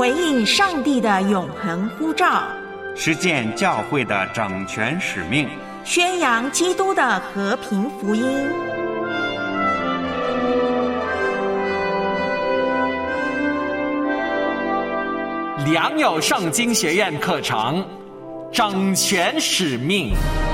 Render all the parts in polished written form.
回应上帝的永恒呼召， 实践教会的整全使命， 宣扬基督的和平福音。 良友圣经学院课程，整全使命。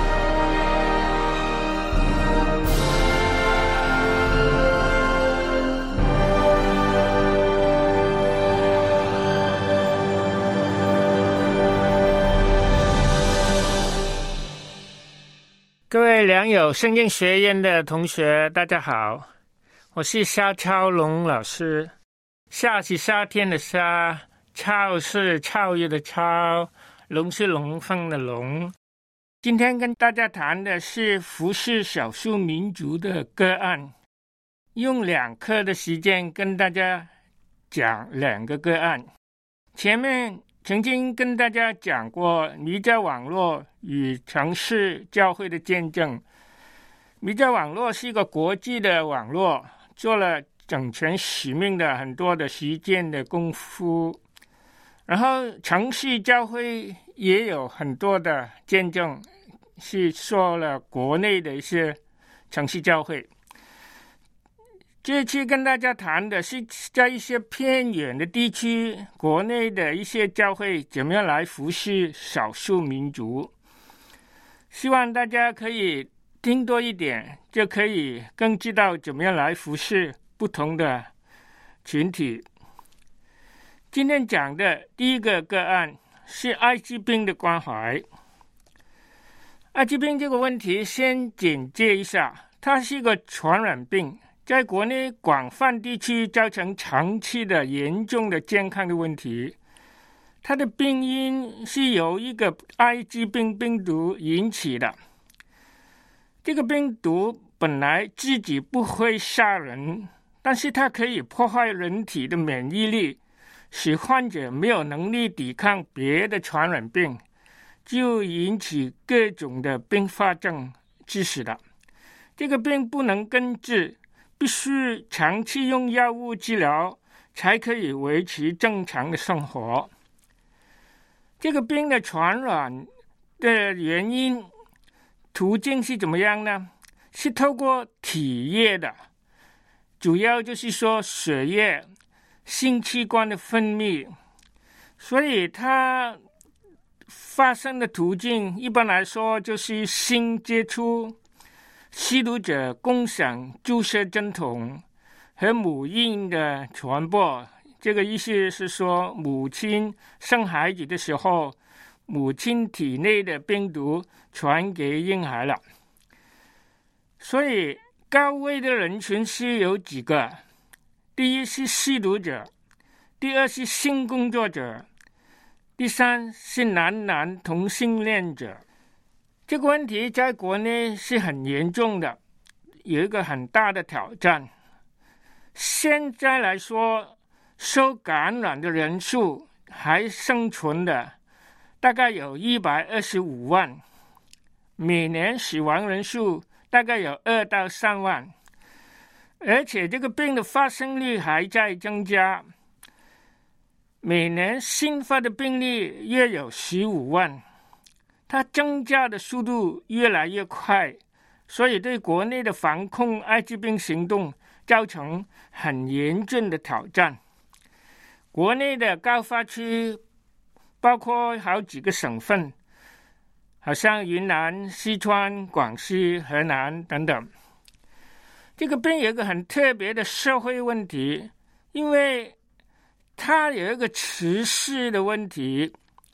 各位良友圣经学院的同学，大家好，我是夏超龙老师。夏是夏天的夏，超是超越的超，龙是龙凤的龙。今天跟大家谈的是服侍少数民族的个案，用2课的时间跟大家讲2个个案。前面曾经跟大家讲过弥迦网络与城市教会的见证。弥迦网络是一个国际的网络，做了整全使命的很多的实践的功夫。然后城市教会也有很多的见证，是说了国内的一些城市教会。这次跟大家谈的是在一些偏远的地区，国内的一些教会怎么样来服侍少数民族。希望大家可以听多一点，就可以更知道怎么样来服侍不同的群体。今天讲的第一个个案是艾滋病的关怀。艾滋病这个问题先简介一下，它是一个传染病，在国内广泛地区造成长期的严重的健康的问题。它的病因是由一个艾滋病病毒引起的。这个病毒本来自己不会杀人，但是它可以破坏人体的免疫力，使患者没有能力抵抗别的传染病，就引起各种的并发症致死的。这个病不能根治，必须长期用药物治疗才可以维持正常的生活。这个病的传染的原因途径是怎么样呢？是透过体液的，主要就是说血液、性器官的分泌，所以它发生的途径一般来说就是性接触、吸毒者共享注射针筒和母婴的传播。这个意思是说，母亲生孩子的时候，母亲体内的病毒传给婴孩了。所以高危的人群是有几个：第一是吸毒者，第二是性工作者，第三是男同性恋者。这个问题在国内是很严重的，有一个很大的挑战。现在来说，受感染的人数还生存的大概有125万，每年死亡人数大概有2到3万，而且这个病的发生率还在增加，每年新发的病例约有15万，它增加的速度越来越快，所以对国内的防控艾滋病行动造成很严峻的挑战。国内的高发区包括好几个省份，好像云南、四川、广西、河南等等。这个病有一个很特别的社会问题，因为它有一个歧视的问题。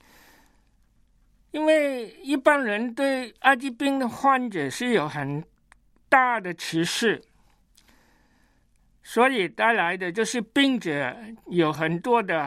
因为一般人对艾滋病的患者是有很大的歧视，所以带来的就是病者有很多的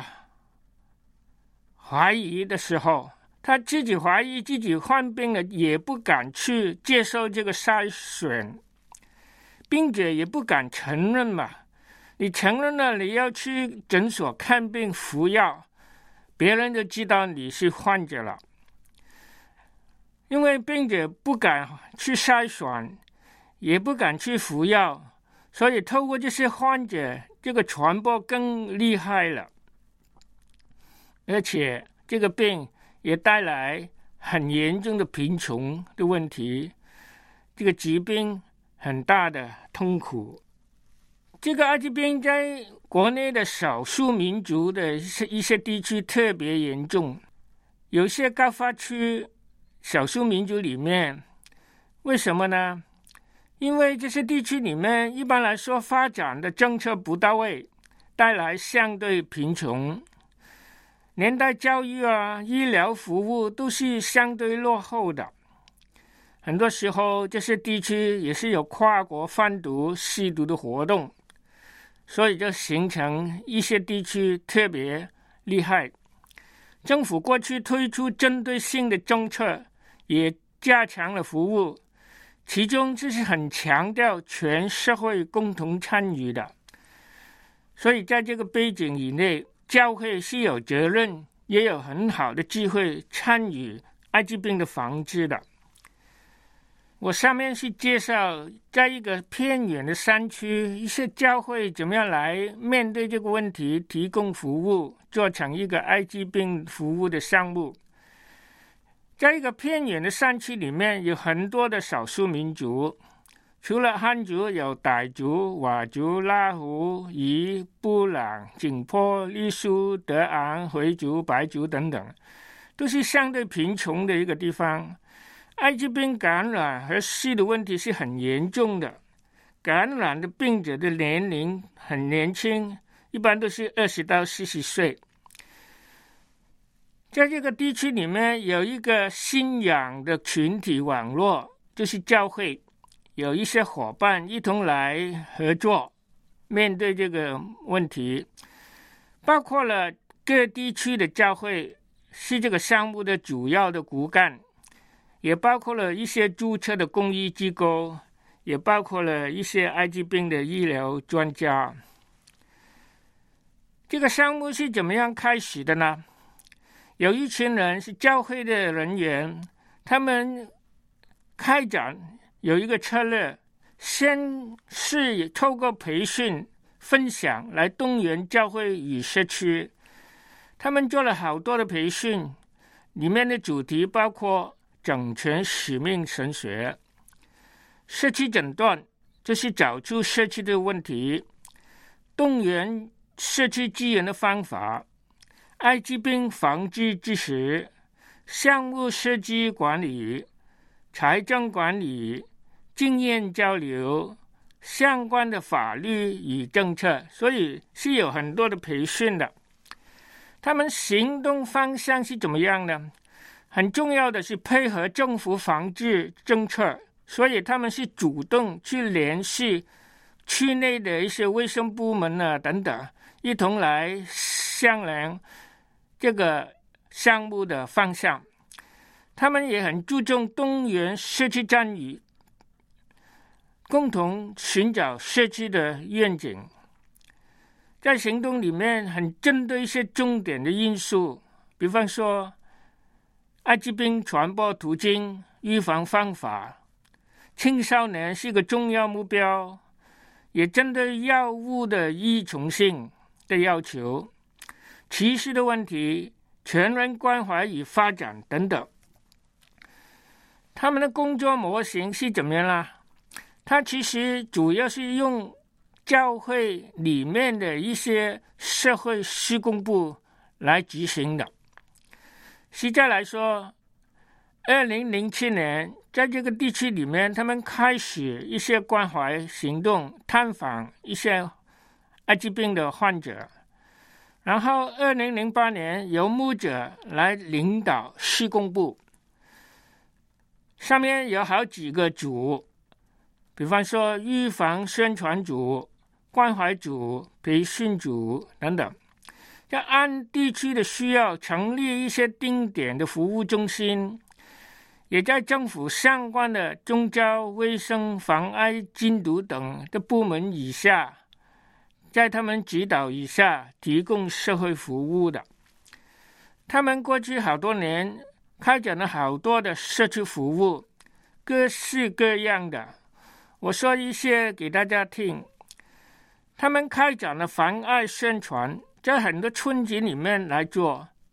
怀疑的时候，他自己怀疑自己患病了，也不敢去接受这个筛选，病者也不敢承认嘛。你承认了，你要去诊所看病服药，别人就知道你是患者了。因为病者不敢去筛选，也不敢去服药，所以透过这些患者，这个传播更厉害了。 而且这个病也带来很严重的贫穷的问题，这个疾病很大的痛苦。这个艾滋病在国内的少数民族的一些地区特别严重，有些高发区少数民族里面，为什么呢？因为这些地区里面一般来说发展的政策不到位，带来相对贫穷，连带教育啊、医疗服务都是相对落后的。很多时候这些地区也是有跨国贩毒、吸毒的活动，所以就形成一些地区特别厉害。政府过去推出针对性的政策，也加强了服务，其中就是很强调全社会共同参与的。所以在这个背景以内，教会是有责任，也有很好的机会参与艾滋病的防治的。我上面是介绍在一个偏远的山区，一些教会怎么样来面对这个问题，提供服务，做成一个艾滋病服务的项目。在一个偏远的山区里面，有很多的少数民族，除了汉族，有傣族、佤族、拉祜、彝、布朗、景颇、傈僳、德昂、回族、白族等等，都是相对贫穷的一个地方。艾滋病感染和吸毒问题是很严重的，感染的病者的年龄很年轻，一般都是20到40岁。在这个地区里面有一个信仰的群体网络，就是教会，有一些伙伴一同来合作面对这个问题，包括了各地区的教会是这个项目的主要的骨干，也包括了一些注册的公益机构，也包括了一些艾滋病的医疗专家。这个项目是怎么样开始的呢？有一群人是教会的人员，他们开展有一个策略，先是透过培训分享来动员教会与社区。他们做了好多的培训，里面的主题包括整全使命神学、社区诊断，就是找出社区的问题，动员社区资源的方法，艾滋病防治知识、项目设计管理、财政管理、经验交流、相关的法律与政策，所以是有很多的培训的。他们行动方向是怎么样呢？很重要的是配合政府防治政策，所以他们是主动去联系区内的一些卫生部门啊等等，一同来商量这个项目的方向。他们也很注重动员社区参与，共同寻找社区的愿景。在行动里面很针对一些重点的因素，比方说艾滋病传播途径、预防方法，青少年是个重要目标，也针对药物的依从性的要求、歧视的问题、全人关怀与发展等等。他们的工作模型是怎么样啦？它其实主要是用教会里面的一些社会施工部来执行的。实在来说，2007年在这个地区里面，他们开始一些关怀行动，探访一些艾滋病的患者。然后2008年由牧者来领导施工部，上面有好几个组，比方说预防宣传组、关怀组、培训组等等，要按地区的需要成立一些定点的服务中心，也在政府相关的宗教、卫生、防艾、禁毒等的部门以下，在他们指导以下提供社会服务的。他们过去好多年开展了好多的社区服务，各式各样的。我说一些给大家听。他们开展了防艾宣传，在很多村级里面来做，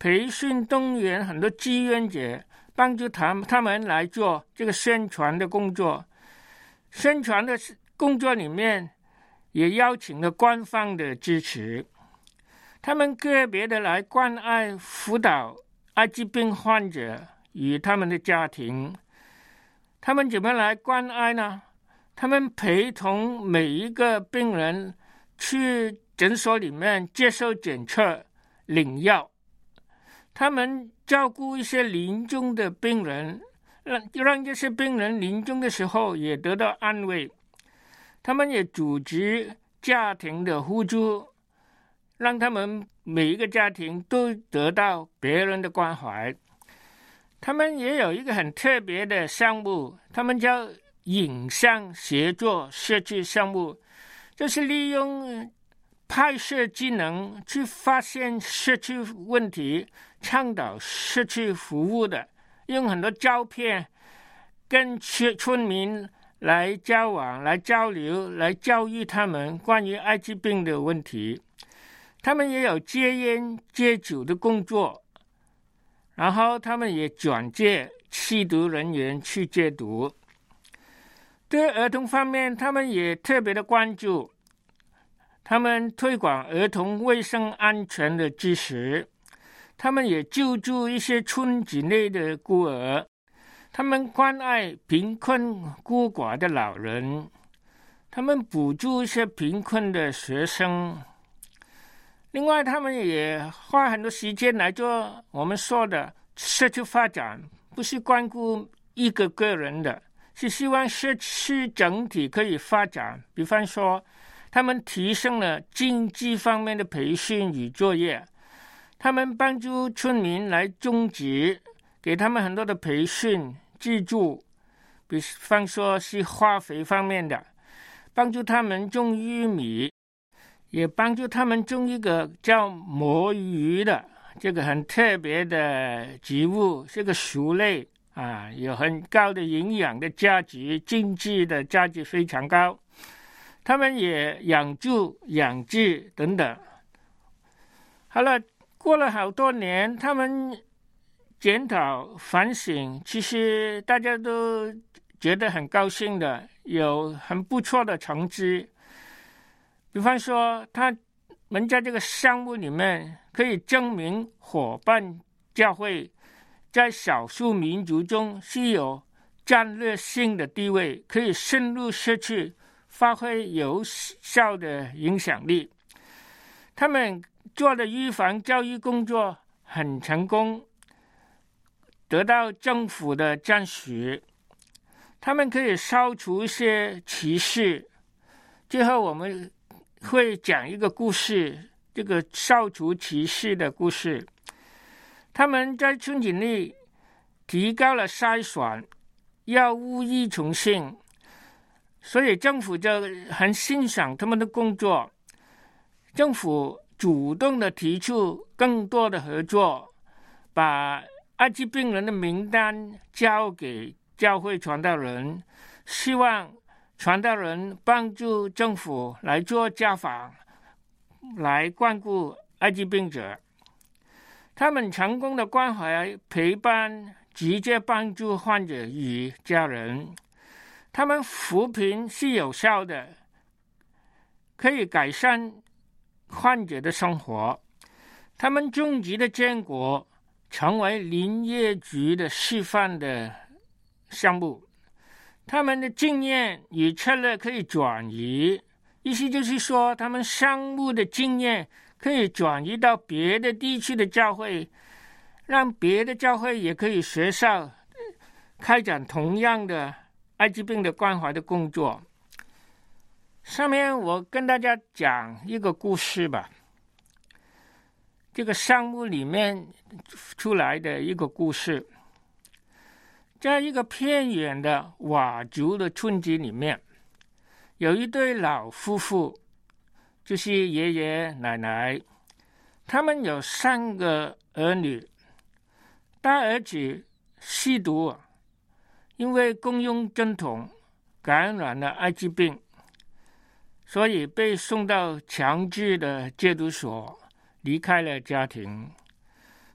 培训动员很多志愿者，帮助他们来做这个宣传的工作。宣传的工作里面也邀请了官方的支持，他们个别的来关爱辅导艾滋病患者与他们的家庭。他们怎么来关爱呢？他们陪同每一个病人去诊所里面接受检测、领药。他们照顾一些临终的病人，让这些病人临终的时候也得到安慰。他们也组织家庭的互助，让他们每一个家庭都得到别人的关怀。他们也有一个很特别的项目，他们叫影像协作社区项目，就是利用拍摄技能去发现社区问题，倡导社区服务的，用很多照片跟村民来交往、来交流、来教育他们关于艾滋病的问题。他们也有戒烟戒酒的工作，然后他们也转介吸毒人员去戒毒。对儿童方面，他们也特别的关注，他们推广儿童卫生安全的知识，他们也救助一些村子内的孤儿，他们关爱贫困孤寡的老人，他们补助一些贫困的学生。另外，他们也花很多时间来做我们说的社区发展，不是关顾一个个人的，是希望社区整体可以发展。比方说，他们提升了经济方面的培训与作业，他们帮助村民来种植，给他们很多的培训资助，比方说是化肥方面的，帮助他们种玉米，也帮助他们种一个叫魔芋的这个很特别的植物，是个薯类啊，有很高的营养的价值，经济的价值非常高。他们也养猪、养鸡等等。好了，过了好多年，他们检讨反省，其实大家都觉得很高兴的，有很不错的成绩。比方说，他们在这个项目里面可以证明伙伴教会在少数民族中是有战略性的地位，可以深入社区，发挥有效的影响力。他们做的预防教育工作很成功，得到政府的赞许。他们可以消除一些歧视。最后我们会讲一个故事，这个消除歧视的故事。他们在村子里提高了筛选，药物依从性，所以政府就很欣赏他们的工作。政府主动的提出更多的合作，把艾滋病人的名单交给教会传道人，希望传道人帮助政府来做家访，来关顾艾滋病者。他们成功的关怀陪伴，直接帮助患者与家人。他们扶贫是有效的，可以改善患者的生活。他们种植的坚果成为林业局的示范的项目。他们的经验与策略可以转移，意思就是说，他们项目的经验可以转移到别的地区的教会，让别的教会也可以学校开展同样的艾滋病的关怀的工作。上面我跟大家讲一个故事吧，这个项目里面出来的一个故事。在一个偏远的佤族的村子里面，有一对老夫妇，就是爷爷奶奶，他们有3个儿女。大儿子吸毒，因为共用针筒感染了艾滋病，所以被送到强制的戒毒所，离开了家庭。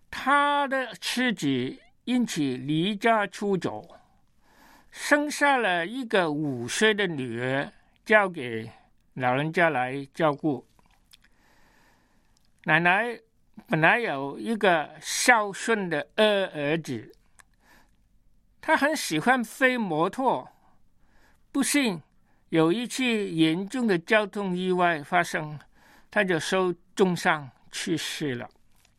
他的妻子因此离家出走，生下了一个5岁的女儿，交给老人家来照顾。奶奶本来有一个孝顺的儿子，他很喜欢飞摩托，不幸有一次严重的交通意外发生，他就受重伤去世了。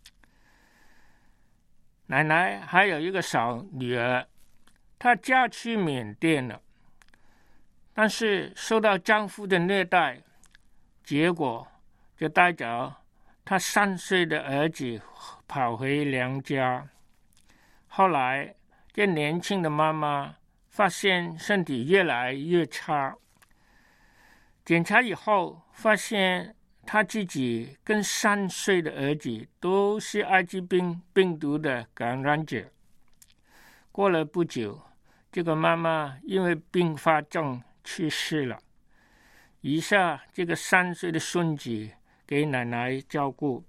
奶奶还有一个小女儿，她嫁去缅甸了，但是受到丈夫的虐待，结果就带着她3岁的儿子跑回娘家。后来这年轻的妈妈发现身体越来越差，检查以后发现她自己跟3岁的儿子都是艾滋病毒的感染者。过了不久，这个妈妈因为并发症去世了，余下这个3岁的孙子给奶奶照顾。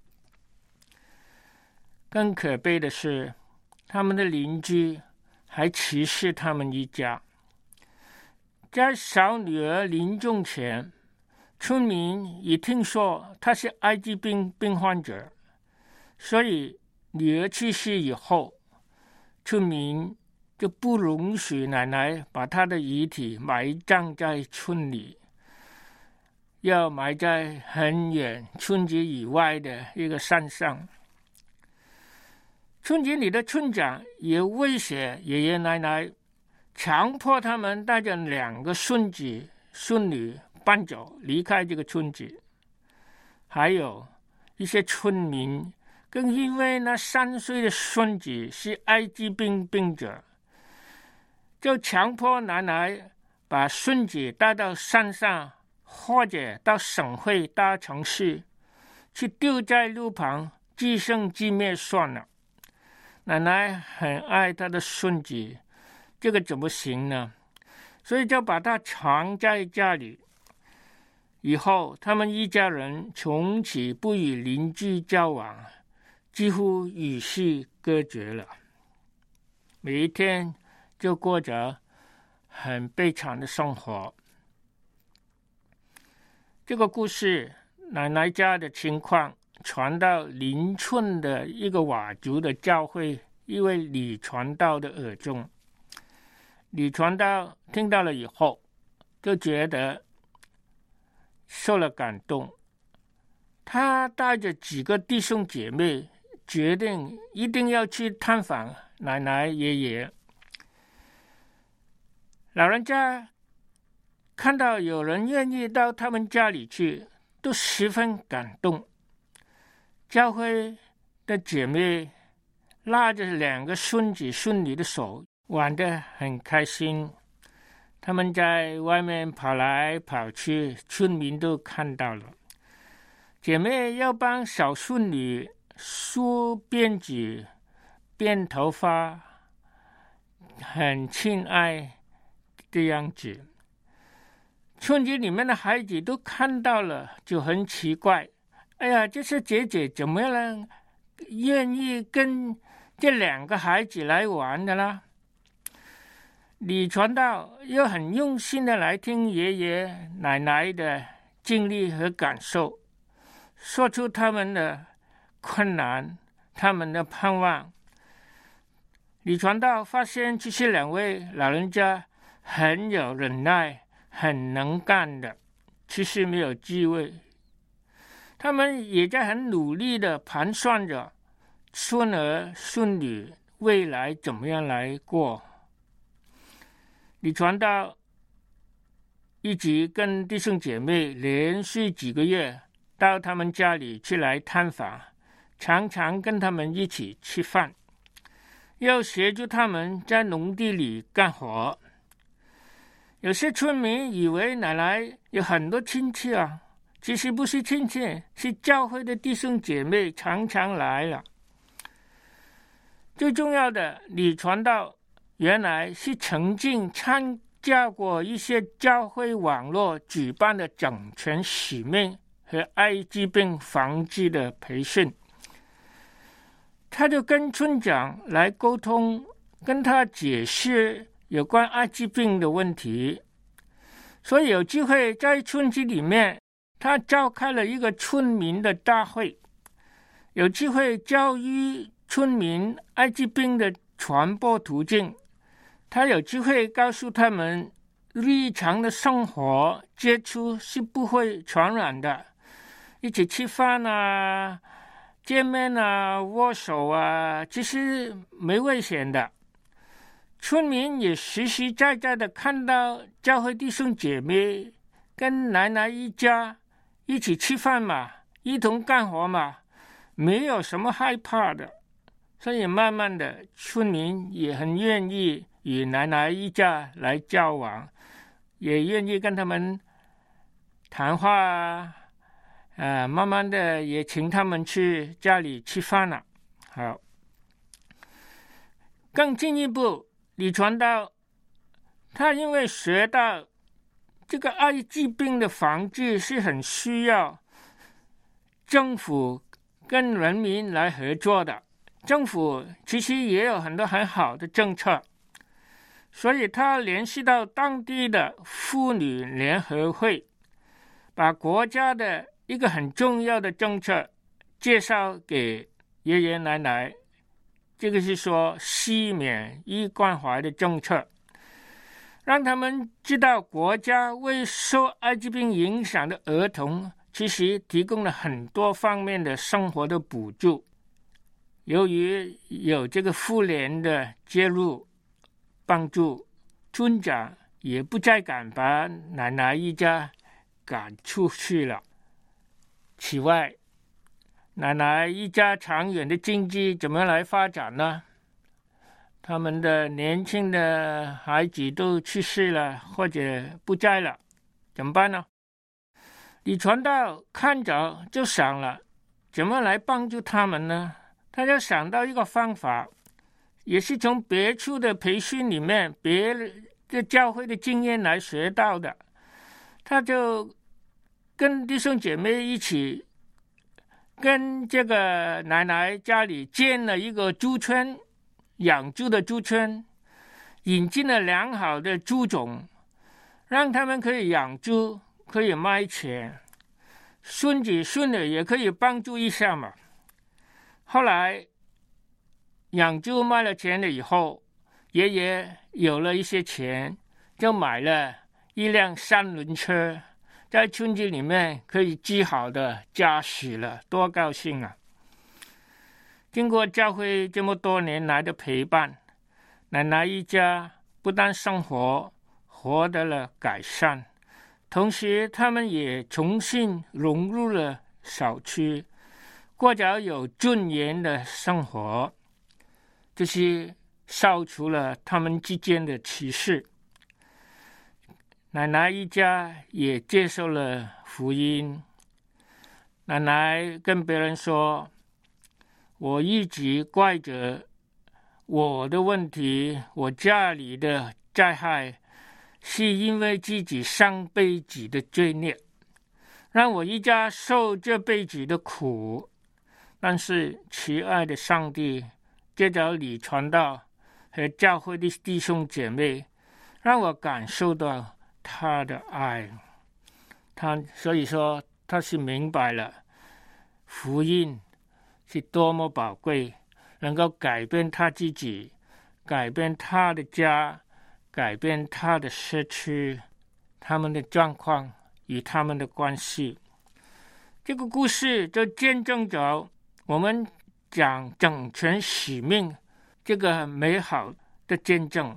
更可悲的是，他们的邻居还歧视他们一家。在小女儿临终前，村民已听说她是艾滋病患者，所以女儿去世以后，村民就不容许奶奶把她的遗体埋葬在村里，要埋在很远村子以外的一个山上。村子里的村长也威胁爷爷奶奶，强迫他们带着2个孙子孙女搬走，离开这个村子。还有一些村民更因为那3岁的孙子是艾滋病病者，就强迫奶奶把孙子带到山上，或者到省会大城市去丢在路旁，自生自灭算了。奶奶很爱她的孙子，这个怎么行呢？所以就把他藏在家里。以后他们一家人从此不与邻居交往，几乎与世隔绝了，每一天就过着很悲惨的生活。这个故事奶奶家的情况传到邻村的一个佤族的教会一位李传道的耳中。李传道听到了以后，就觉得受了感动，他带着几个弟兄姐妹决定一定要去探访奶奶爷爷。老人家看到有人愿意到他们家里去，都十分感动。教会的姐妹拉着2个孙子孙女的手，玩得很开心。他们在外面跑来跑去，村民都看到了。姐妹要帮小孙女梳辫子、编头发，很亲爱的样子。村子里面的孩子都看到了，就很奇怪，哎呀，这是姐姐怎么样愿意跟这2个孩子来玩的啦？李传道又很用心的来听爷爷奶奶的经历和感受，说出他们的困难，他们的盼望。李传道发现这些2位老人家很有忍耐，很能干的，其实没有智慧。他们也在很努力的盘算着孙儿孙女未来怎么样来过。李传道一直跟弟兄姐妹连续几个月到他们家里去来探访，常常跟他们一起吃饭，又协助他们在农地里干活。有些村民以为奶奶有很多亲戚啊，其实不是亲戚，是教会的弟兄姐妹常常来了。最重要的，李传道原来是曾经参加过一些教会网络举办的整全使命和艾滋病防治的培训。 他就跟村长来沟通，跟他解释有关艾滋病的问题。所以有机会在村子里面，他召开了一个村民的大会，有机会教育村民艾滋病的传播途径。他有机会告诉他们，日常的生活接触是不会传染的，一起吃饭啊，见面啊，握手啊，其实没危险的。村民也实实在在的看到教会弟兄姐妹跟奶奶一家一起吃饭嘛，一同干活嘛，没有什么害怕的。所以慢慢的，村民也很愿意与奶奶一家来交往，也愿意跟他们谈话啊，慢慢的也请他们去家里吃饭了。好，更进一步，李传道他因为学到这个艾滋病的防治是很需要政府跟人民来合作的，政府其实也有很多很好的政策，所以他联系到当地的妇女联合会，把国家的一个很重要的政策介绍给爷爷奶奶，这个是说西缅医关怀的政策，让他们知道国家为受艾滋病影响的儿童其实提供了很多方面的生活的补助。由于有这个妇联的介入帮助，村长也不再敢把奶奶一家赶出去了。此外，奶奶一家长远的经济怎么来发展呢？他们的年轻的孩子都去世了，或者不在了，怎么办呢？李传道看着就想了，怎么来帮助他们呢？他就想到一个方法，也是从别处的培训里面，别的教会的经验来学到的。他就跟弟兄姐妹一起，跟这个奶奶家里建了一个猪圈，养猪的猪圈，引进了良好的猪种，让他们可以养猪，可以卖钱，孙子孙女也可以帮助一下嘛。后来养猪卖了钱了以后，爷爷有了一些钱，就买了一辆3轮车，在村子里面可以极好的驾驶了，多高兴啊！经过教会这么多年来的陪伴，奶奶一家不但生活获得了改善，同时他们也重新融入了小区，过着有尊严的生活，这是消除了他们之间的歧视。奶奶一家也接受了福音。奶奶跟别人说，我一直怪着我的问题，我家里的灾害是因为自己上辈子的罪孽，让我一家受这辈子的苦。但是慈爱的上帝借着李传道和教会的弟兄姐妹，让我感受到他的爱。所以说他是明白了福音是多么宝贵，能够改变他自己，改变他的家，改变他的社区，他们的状况与他们的关系。这个故事就见证着我们讲整全使命这个美好的见证。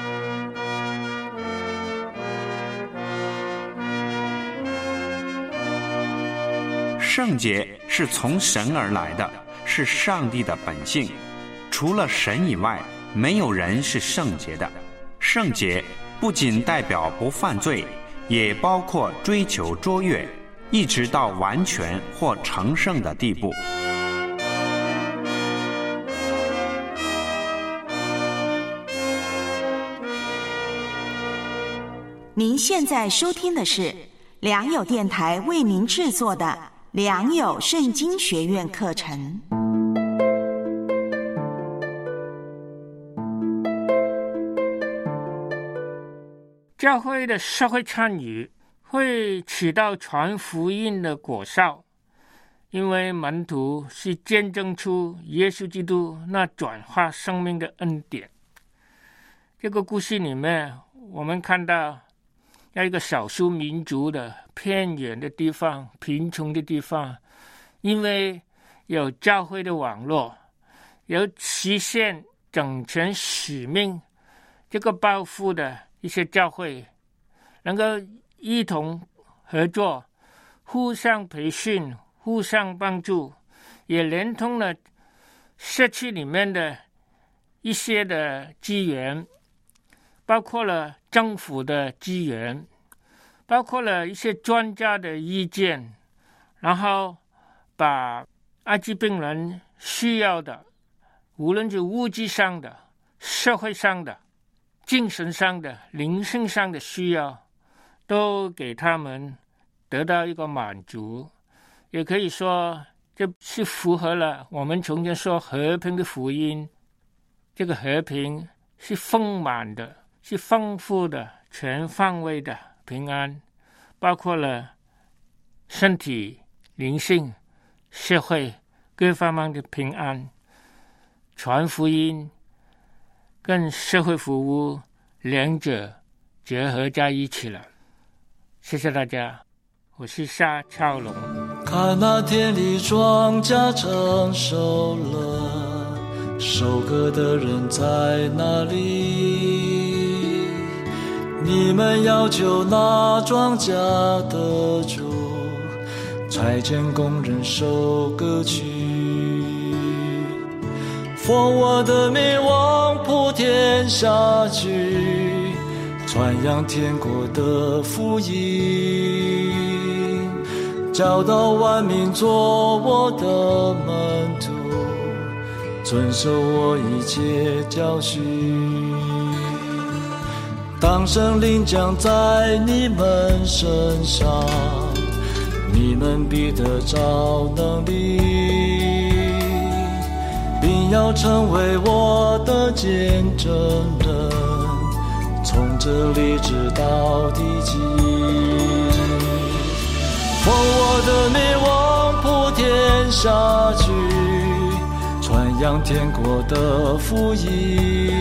圣洁是从神而来的，是上帝的本性。除了神以外，没有人是圣洁的。圣洁不仅代表不犯罪，也包括追求卓越，一直到完全或成圣的地步。 您现在收听的是良友电台为您制作的良友圣经学院课程。 教会的社会参与会起到传福音的果效，因为门徒是见证出耶稣基督那转化生命的恩典。这个故事里面，我们看到有一个少数民族的偏远的地方、贫穷的地方，因为有教会的网络，有实现整全使命这个抱负的一些教会，能够一同合作，互相培训，互相帮助，也连通了社区里面的一些的资源，包括了政府的资源，包括了一些专家的意见，然后把艾滋病人需要的，无论是物质上的、社会上的、精神上的、灵性上的需要，都给他们得到一个满足。也可以说，这是符合了我们从前说和平的福音。这个和平是丰满的，是丰富的，全方位的平安，包括了身体、灵性、社会各方面的平安。传福音跟社会服务两者结合在一起了。谢谢大家，我是夏超龙。 看那田里庄稼成熟了，收割的人在哪里？你们要求那庄稼的主，差遣工人收割去。奉我的名往普天下去，传扬天国的福音，教导万民做我的门徒，遵守我一切教训。当圣灵降在你们身上，你们必得着能力，并要成为我的见证人，从这里直到地极。奉我的名往普天下去，传扬天国的福音，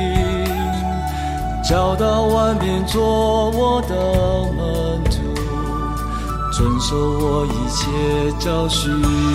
教导万民做我的门徒，遵守我一切教训。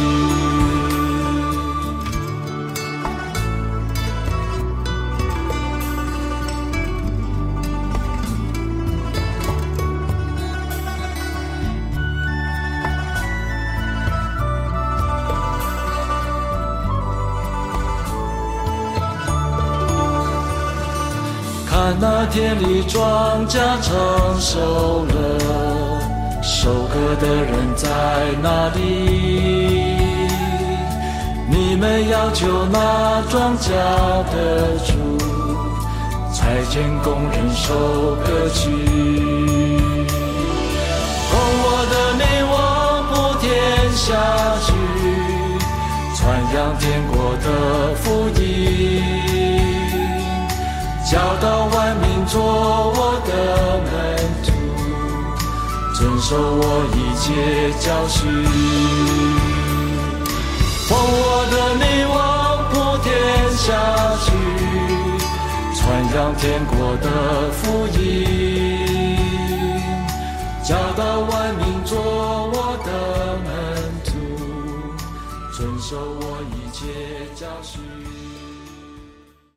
看那田里庄稼成熟了，收割的人在哪里？你们要求那庄稼的主，差遣工人收割去。奉我的名往普天下去，传扬天国的福音，教导万民做我的门徒，遵守我一切教训。奉我的名往普天下去，传扬天国的福音，教导万民做我的门徒，遵守我一切教训。